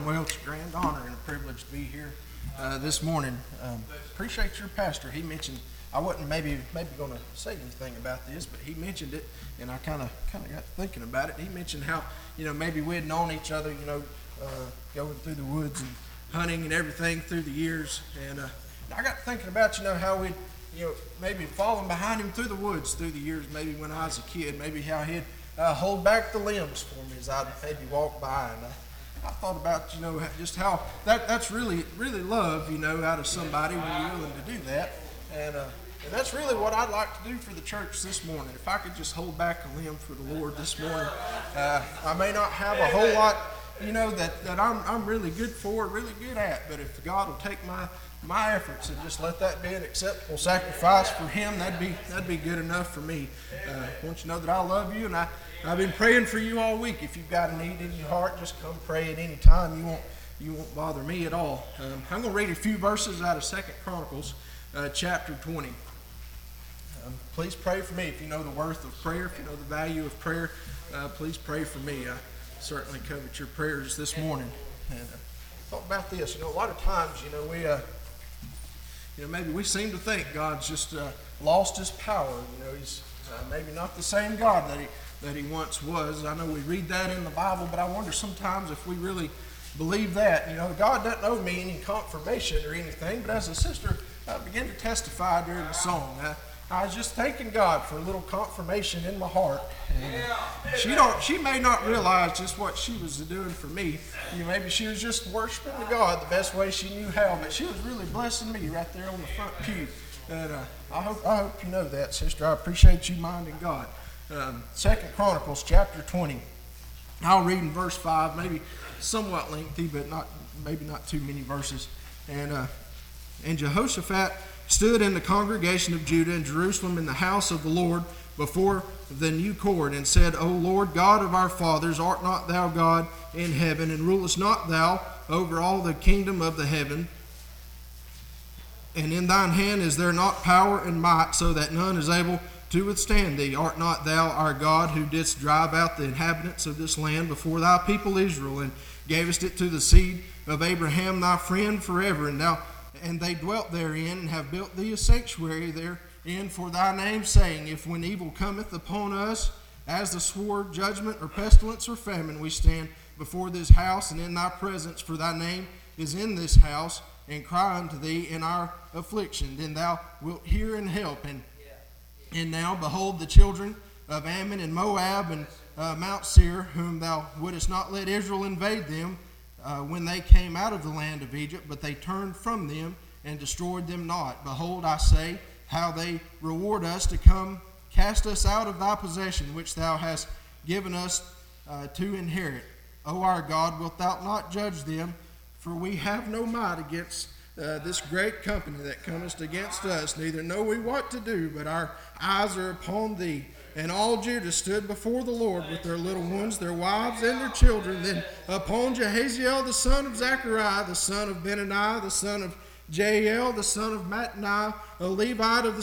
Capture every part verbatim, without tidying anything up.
Well, it's a grand honor and a privilege to be here uh, this morning. Um, appreciate your pastor. He mentioned, I wasn't maybe maybe going to say anything about this, but he mentioned it, and I kind of kind of got thinking about it. He mentioned how, you know, maybe we had known each other, you know, uh, going through the woods and hunting and everything through the years. And uh, I got thinking about, you know, how we'd, you know, maybe falling behind him through the woods through the years, maybe when I was a kid, maybe how he'd uh, hold back the limbs for me as I'd maybe walk by. And I, I thought about, you know, just how that that's really, really love, you know, out of somebody when you're willing to do that. And, uh, and that's really what I'd like to do for the church this morning. If I could just hold back a limb for the Lord this morning. Uh, I may not have a whole lot, you know, that, that I'm, I'm really good for, really good at, but if God will take my my efforts and just let that be an acceptable sacrifice for Him, that'd be that'd be good enough for me. Uh, I want you to know that I love you, and I, I've been praying for you all week. If you've got a need in your heart, just come pray at any time. You won't you won't bother me at all. Um, I'm going to read a few verses out of Second Chronicles, uh, chapter twenty. Um, please pray for me if you know the worth of prayer, if you know the value of prayer. Uh, please pray for me. I certainly covet your prayers this morning. And uh, thought about this. You know, a lot of times, you know, we. Uh, You know, maybe we seem to think God's just uh, lost His power. You know, He's uh, maybe not the same God that he that He once was. I know we read that in the Bible, but I wonder sometimes if we really believe that. You know, God doesn't owe me any confirmation or anything, but as a sister uh, began to testify during the song, I, I was just thanking God for a little confirmation in my heart. And she don't. She may not realize just what she was doing for me. You know, maybe she was just worshiping the God the best way she knew how, but she was really blessing me right there on the front pew. And uh, I hope I hope you know that, sister. I appreciate you minding God. Um, Second Chronicles chapter twenty. I'll read in verse five, maybe somewhat lengthy, but not maybe not too many verses. And uh, and Jehoshaphat stood in the congregation of Judah and Jerusalem in the house of the Lord before the new court, and said, O Lord God of our fathers, art not thou God in heaven, and rulest not thou over all the kingdom of the heaven? And in thine hand is there not power and might, so that none is able to withstand thee? Art not thou our God, who didst drive out the inhabitants of this land before thy people Israel, and gavest it to the seed of Abraham thy friend forever? And thou and they dwelt therein, and have built thee a sanctuary therein for thy name, saying, If when evil cometh upon us, as the sword, judgment, or pestilence, or famine, we stand before this house and in thy presence, for thy name is in this house, and cry unto thee in our affliction, then thou wilt hear and help. And and now, behold, the children of Ammon and Moab and uh, Mount Seir, whom thou wouldest not let Israel invade them, Uh, when they came out of the land of Egypt, but they turned from them and destroyed them not. Behold, I say, how they reward us to come cast us out of thy possession, which thou hast given us uh, to inherit. O our God, wilt thou not judge them? For we have no might against uh, this great company that cometh against us, neither know we what to do, but our eyes are upon thee. And all Judah stood before the Lord with their little ones, their wives, and their children. Then upon Jehaziel the son of Zechariah, the son of Benaniah, the son of Jael, the son of Mattaniah, a Levite of the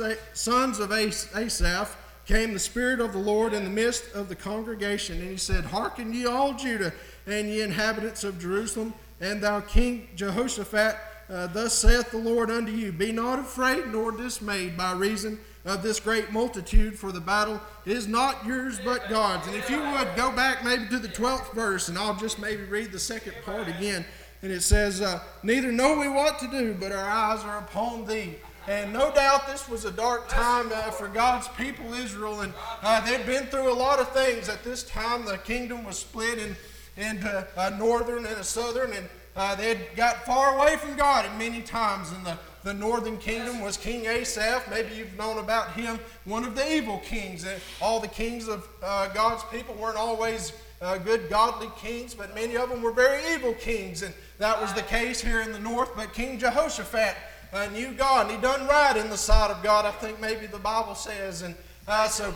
sons of Asaph, came the Spirit of the Lord in the midst of the congregation. And he said, Hearken ye all Judah, and ye inhabitants of Jerusalem, and thou King Jehoshaphat, uh, thus saith the Lord unto you, Be not afraid nor dismayed by reason of this great multitude, for the battle is not yours but God's. And if you would go back maybe to the twelfth verse, and I'll just maybe read the second part again. And it says, uh, Neither know we what to do, but our eyes are upon thee. And no doubt this was a dark time uh, for God's people Israel, and uh, they'd been through a lot of things. At this time the kingdom was split in, into a northern and a southern, and uh, they'd got far away from God at many times. And the The northern kingdom was King Asaph. Maybe you've known about him, one of the evil kings. All the kings of uh, God's people weren't always uh, good, godly kings, but many of them were very evil kings. And that was the case here in the north. But King Jehoshaphat uh, knew God, and he done right in the sight of God, I think maybe the Bible says. And uh, so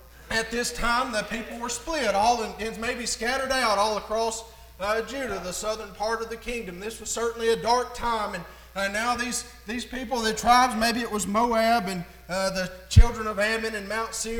at this time, the people were split, all in, and maybe scattered out all across uh, Judah, the southern part of the kingdom. This was certainly a dark time. And Uh, now these these people, the tribes, maybe it was Moab and uh, the children of Ammon and Mount Seir, and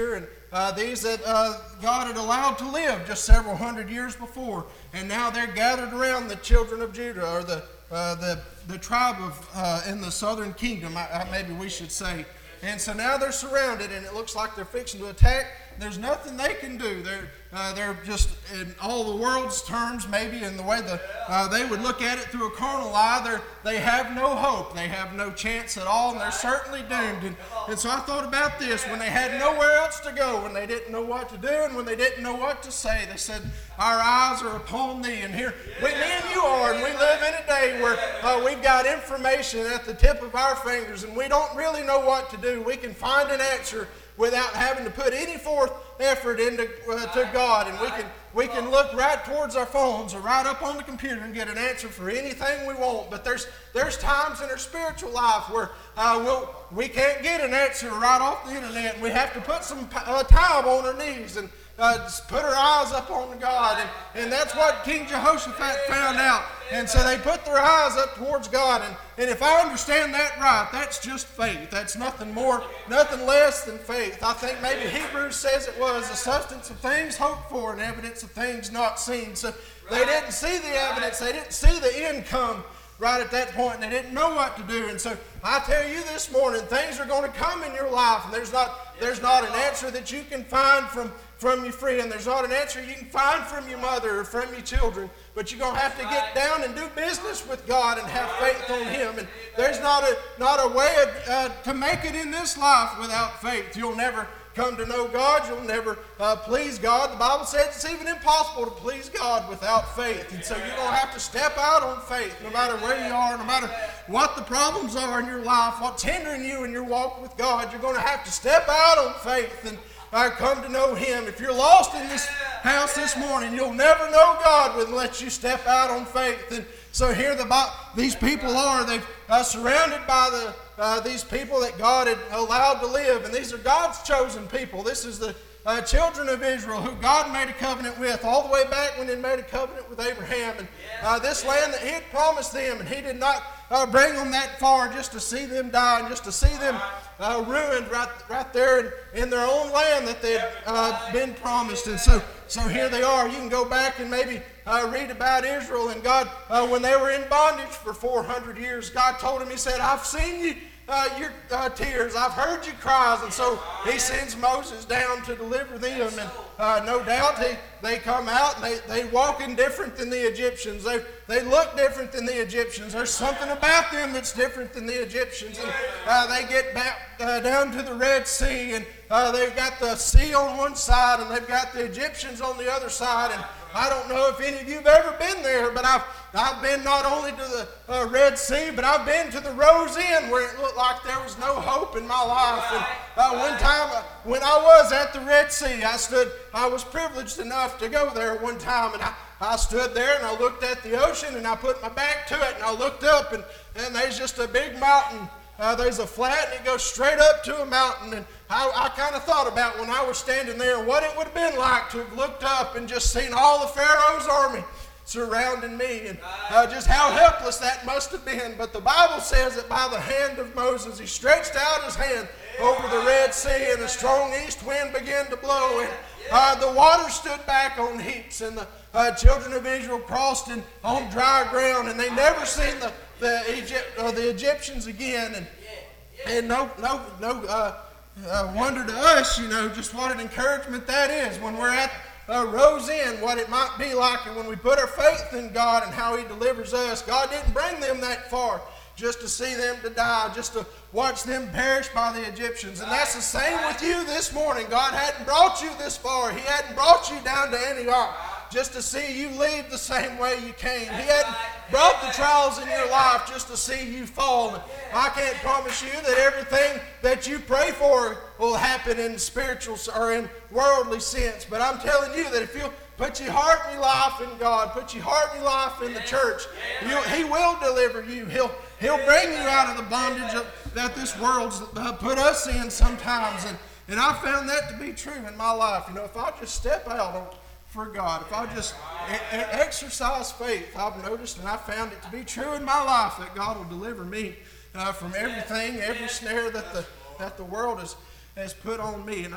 Uh, these that uh, God had allowed to live just several hundred years before, and now they're gathered around the children of Judah, or the uh, the the tribe of uh, in the southern kingdom, I, I, maybe we should say. And so now they're surrounded, and it looks like they're fixing to attack. There's nothing they can do. They're uh, they're just, in all the world's terms, maybe in the way the uh, they would look at it through a carnal eye, they're, they have no hope. They have no chance at all, and they're certainly doomed. And, and so I thought about this. When they had nowhere else to go, when they didn't know what to do, and when they didn't know what to say, they said, our eyes are upon thee. And here, we, me and you are, and we live in a day where uh, we've got information at the tip of our fingers, and we don't really know what to do. We can find an answer without having to put any forth effort into uh, to God, and we can we can look right towards our phones or right up on the computer and get an answer for anything we want. But there's there's times in our spiritual life where uh, we'll, we can't get an answer right off the internet, and we have to put some uh, time on our knees and uh, just put our eyes up on God, and, and that's what King Jehoshaphat found out. And so they put their eyes up towards God. And, and if I understand that right, that's just faith. That's nothing more, nothing less than faith. I think maybe Hebrews says it was the substance of things hoped for and evidence of things not seen. So they didn't see the evidence. They didn't see the end come right at that point, and they didn't know what to do. And so I tell you this morning, things are going to come in your life, and there's not, there's not an answer that you can find from from your friend. There's not an answer you can find from your mother or from your children, but you're going to have to get down and do business with God and have faith on Him. And there's not a not a way uh, to make it in this life without faith. You'll never come to know God. You'll never uh, please God. The Bible says it's even impossible to please God without faith. And so you're going to have to step out on faith no matter where you are, no matter what the problems are in your life, what's hindering you in your walk with God. You're going to have to step out on faith and I come to know Him. If you're lost in this house this morning, you'll never know God unless you step out on faith. And so here the these people are. They've uh, surrounded by the uh, these people that God had allowed to live, and these are God's chosen people. This is the uh, children of Israel who God made a covenant with all the way back when He made a covenant with Abraham. And uh, this land that He had promised them, and He did not uh, bring them that far just to see them die and just to see them Uh, ruined right right there in, in their own land that they'd uh, been promised. And so so here they are. You can go back and maybe uh, read about Israel and God, uh, when they were in bondage for four hundred years, God told him, He said, I've seen you, uh, your uh, tears. I've heard your cries. And so He sends Moses down to deliver them. And uh, no doubt they, they come out and they, they walk in different than the Egyptians. They, they look different than the Egyptians. There's something about them that's different than the Egyptians. And uh, they get back uh, down to the Red Sea, and uh, they've got the sea on one side and they've got the Egyptians on the other side. And I don't know if any of you have ever been there, but I've I've been not only to the uh, Red Sea, but I've been to the Rose Inn where it looked like there was no hope in my life. And uh, one time uh, when I was at the Red Sea, I stood, I was privileged enough to go there one time, and I, I stood there and I looked at the ocean and I put my back to it and I looked up, and, and there's just a big mountain. Uh, there's a flat and it goes straight up to a mountain. And I, I kind of thought about when I was standing there what it would have been like to have looked up and just seen all the Pharaoh's army surrounding me, and uh, just how helpless that must have been. But the Bible says that by the hand of Moses, he stretched out his hand over the Red Sea, and a strong east wind began to blow, and uh, the water stood back on heaps, and the uh, children of Israel crossed in, on dry ground, and they never seen the the, Egypt, uh, the Egyptians again. And and no no no uh, uh, wonder to us, you know, just what an encouragement that is when we're at Uh, Rose Inn, what it might be like, and when we put our faith in God and how He delivers us. God didn't bring them that far just to see them to die, just to watch them perish by the Egyptians. And that's the same with you this morning. God hadn't brought you this far. He hadn't brought you down to Antioch just to see you leave the same way you came. He hadn't brought the trials in your life just to see you fall. And I can't promise you that everything that you pray for will happen in spiritual or in worldly sense. But I'm telling you that if you put your heart and your life in God, put your heart and your life in the church, you, He will deliver you. He'll He'll bring you out of the bondage of, that this world's uh, put us in sometimes. And, and I found that to be true in my life. You know, if I just step out on for God, if I just e- exercise faith, I've noticed and I found it to be true in my life that God will deliver me uh, from everything, every snare that the that the world has, has put on me. And I've,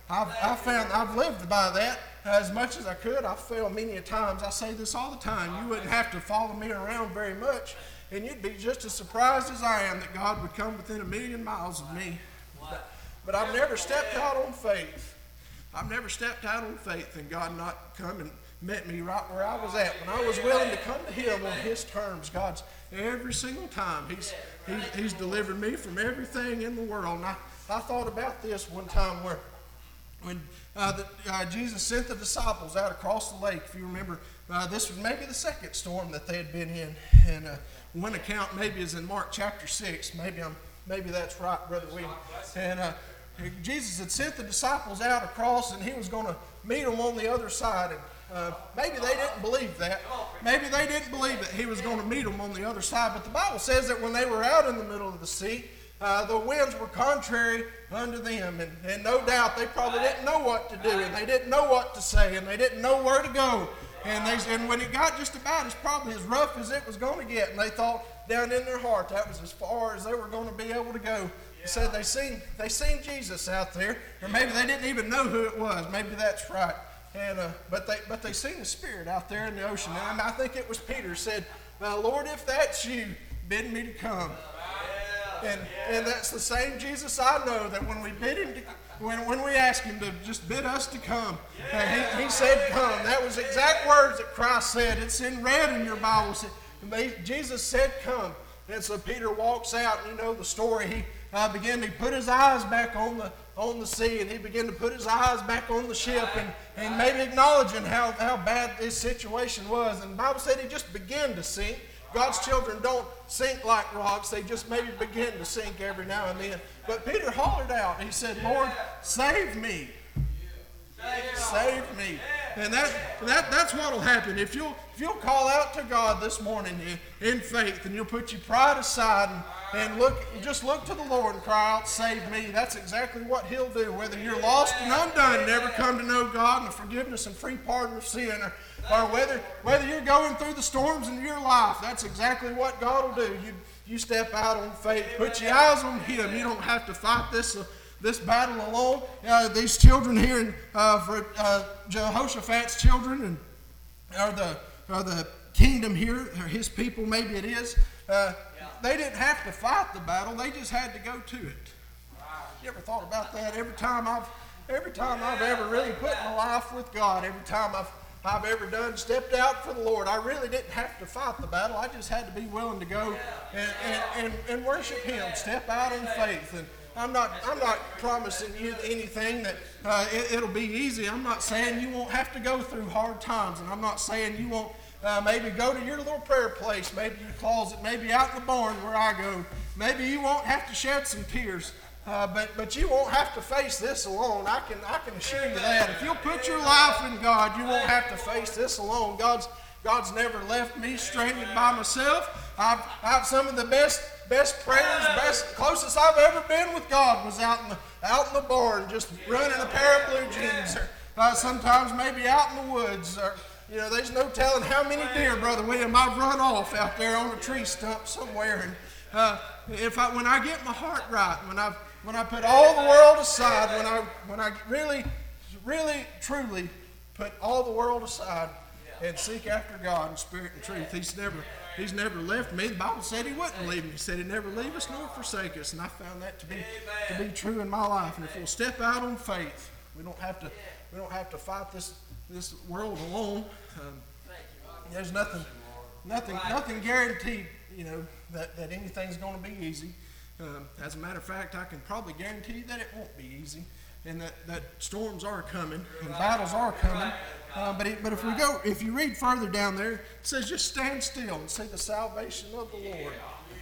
I've, I've found, I've lived by that as much as I could. I've failed many a times. I say this all the time. You wouldn't have to follow me around very much, and you'd be just as surprised as I am that God would come within a million miles of me. But, but I've never stepped out on faith. I've never stepped out on faith and God not come and met me right where I was at. When I was willing to come to Him on His terms, God's every single time, He's He's, he's delivered me from everything in the world. And I, I thought about this one time where when uh, the, uh, Jesus sent the disciples out across the lake. If you remember, uh, this was maybe the second storm that they had been in. And uh, one account maybe is in Mark chapter six. Maybe I'm maybe that's right, Brother William. And uh, Jesus had sent the disciples out across, and He was going to meet them on the other side. And uh, maybe they didn't believe that. Maybe they didn't believe that He was going to meet them on the other side. But the Bible says that when they were out in the middle of the sea, uh, the winds were contrary unto them. And, and no doubt they probably didn't know what to do, and they didn't know what to say, and they didn't know where to go. And, they, and when it got just about as probably as rough as it was going to get, and they thought down in their heart that was as far as they were going to be able to go. He said they seen they seen Jesus out there, or maybe they didn't even know who it was. Maybe that's right. And uh, but they but they seen the Spirit out there in the ocean. And I think it was Peter said, "Now, Lord, if that's you, bid me to come." And and that's the same Jesus I know that when we bid him to, when when we ask Him to just bid us to come, uh, he, he said, "Come." That was exact words that Christ said. It's in red in your Bible. Jesus said, "Come." And so Peter walks out, and you know the story. He uh, began to put his eyes back on the on the sea, and he began to put his eyes back on the ship, and, and maybe acknowledging how, how bad this situation was. And the Bible said he just began to sink. God's children don't sink like rocks. They just maybe begin to sink every now and then. But Peter hollered out. He said, "Lord, save me. Save me." And that, that that's what will happen. If you'll, if you'll call out to God this morning in, in faith, and you'll put your pride aside and, and look, just look to the Lord and cry out, "Save me." That's exactly what He'll do. Whether you're lost and undone, never come to know God and the forgiveness and free pardon of sin, or, or whether whether you're going through the storms in your life, that's exactly what God will do. You you step out on faith, put your eyes on Him. You don't have to fight this uh, this battle alone. Uh, these children here, in, uh, for uh, Jehoshaphat's children, and or the or the kingdom here, or his people, maybe it is. Uh, They didn't have to fight the battle; they just had to go to it. You ever thought about that? Every time I've, every time I've ever really put my life with God, every time I've I've ever done stepped out for the Lord, I really didn't have to fight the battle. I just had to be willing to go and and, and, and worship Him, step out in faith. And I'm not I'm not promising you anything that uh, it, it'll be easy. I'm not saying you won't have to go through hard times, and I'm not saying you won't. Uh, maybe go to your little prayer place, maybe your closet, maybe out in the barn where I go. Maybe you won't have to shed some tears, uh, but but you won't have to face this alone. I can I can assure you that. If you'll put your life in God, you won't have to face this alone. God's God's never left me stranded by myself. I've I've some of the best best prayers, best closest I've ever been with God was out in the out in the barn, just running a pair of blue jeans, or uh, sometimes maybe out in the woods. Or, You know, there's no telling how many deer, Brother William, I've run off out there on a tree stump somewhere. And uh, if I, when I get my heart right, when I when I put all the world aside, when I when I really, really, truly put all the world aside and seek after God in spirit and truth, He's never He's never left me. The Bible said He wouldn't leave me. He said He'd never leave us nor forsake us, and I found that to be to be true in my life. And if we'll step out on faith, we don't have to we don't have to fight this. this world alone. Um, there's nothing, nothing, nothing guaranteed, you know, that, that anything's going to be easy. Um, as a matter of fact, I can probably guarantee that it won't be easy, and that, that storms are coming and battles are coming. Uh, but it, but if we go, if you read further down there, it says just stand still and see the salvation of the Lord.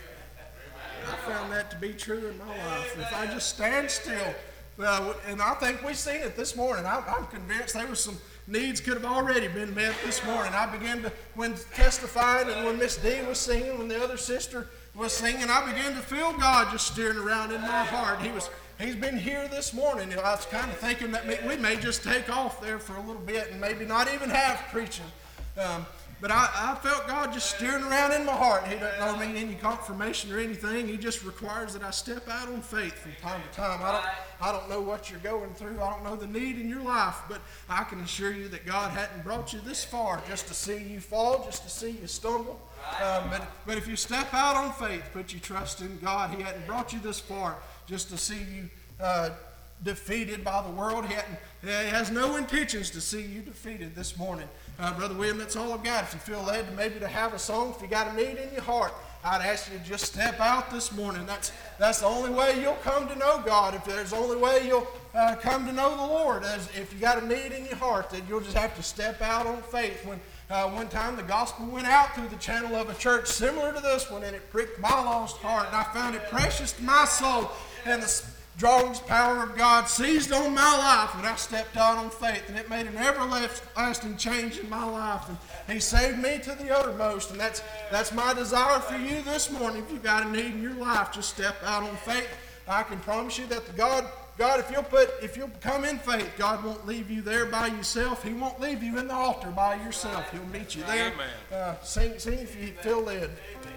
I found that to be true in my life. If I just stand still. Uh, and I think we've seen it this morning. I, I'm convinced there was some needs could have already been met this morning. I began to, when testifying and when Miss D was singing, when the other sister was singing, I began to feel God just steering around in my heart. He was, He's been here this morning. I was kind of thinking that we may just take off there for a little bit and maybe not even have preaching. Um, but I, I felt God just steering around in my heart. He doesn't owe me any confirmation or anything. He just requires that I step out on faith from time to time. I don't, I don't know what you're going through. I don't know the need in your life, but I can assure you that God hadn't brought you this far just to see you fall, just to see you stumble. Um, but, but if you step out on faith, put your trust in God, He hadn't brought you this far just to see you uh, defeated by the world. He, he has no intentions to see you defeated this morning. Uh, Brother William, that's all I've got. If you feel led to maybe to have a song, if you got a need in your heart, I'd ask you to just step out this morning. That's that's the only way you'll come to know God. If there's the only way you'll uh, come to know the Lord, as if you got a need in your heart, then you'll just have to step out on faith. When uh, one time the gospel went out through the channel of a church similar to this one, and it pricked my lost heart, and I found it precious to my soul. And the drawing power of God seized on my life when I stepped out on faith, and it made an everlasting change in my life, and He saved me to the uttermost. And that's that's my desire for you this morning. If you've got a need in your life, just step out on faith. I can promise you that the God, God, if you'll put, if you'll come in faith, God won't leave you there by yourself. He won't leave you in the altar by yourself. He'll meet you there. Uh, sing, sing if you feel led.